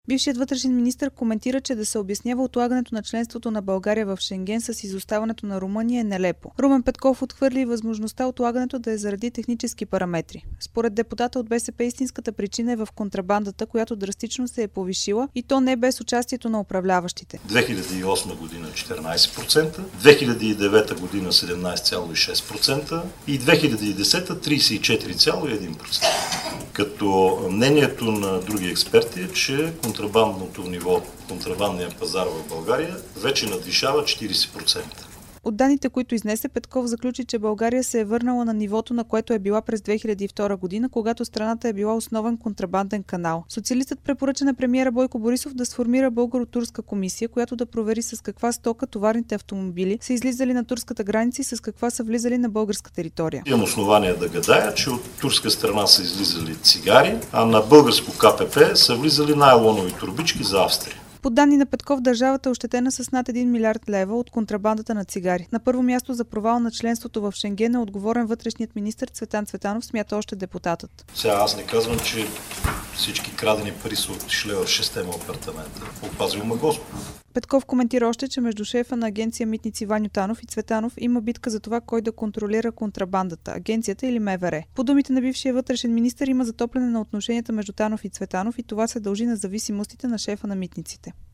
Бившият вътрешен министър коментира, че да се обяснява отлагането на членството на България в Шенген с изоставането на Румъния е нелепо. Румен Петков отхвърли възможността отлагането да е заради технически параметри. Според депутата от БСП истинската причина е в контрабандата, която драстично се е повишила и то не без участието на управляващите. 2008 година 14%, 2009 година 17,6% и 2010 34,1%. Като мнението на други експерти е, че контрабандното ниво, контрабандния пазар в България вече надвишава 40%. От данните, които изнесе, Петков заключи, че България се е върнала на нивото, на което е била през 2002 година, когато страната е била основен контрабанден канал. Социалистът препоръча на премиера Бойко Борисов да сформира българо-турска комисия, която да провери с каква стока товарните автомобили са излизали на турската граница и с каква са влизали на българска територия. Имам основания да гадая, че от турска страна са излизали цигари, а на българско КПП са влизали найлонови турбички за Австрия. По данни на Петков, държавата е ощетена с над 1 милиард лева от контрабандата на цигари. На първо място за провал на членството в Шенген е отговорен вътрешният министър Цветан Цветанов, смята още депутатът. Сега аз не казвам, че всички крадени пари са отишли в 6 апартамента. Опазил ме Господ. Петков коментира още, че между шефа на агенция Митници Ваньо Танов и Цветанов има битка за това кой да контролира контрабандата – агенцията или МВР. По думите на бившия вътрешен министър има затопляне на отношенията между Танов и Цветанов и това се дължи на зависимостите на шефа на митниците.